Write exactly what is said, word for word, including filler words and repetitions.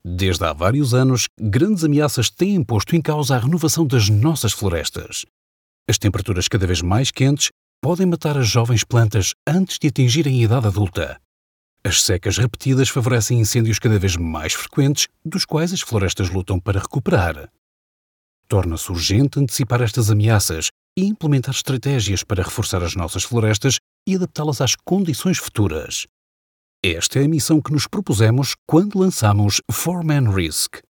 Desde há vários anos, grandes ameaças têm posto em causa a renovação das nossas florestas. As temperaturas cada vez mais quentes podem matar as jovens plantas antes de atingirem a idade adulta. As secas repetidas favorecem incêndios cada vez mais frequentes, dos quais as florestas lutam para recuperar. Torna-se urgente antecipar estas ameaças e implementar estratégias para reforçar as nossas florestas e adaptá-las às condições futuras. Esta é a missão que nos propusemos quando lançamos four man Risk.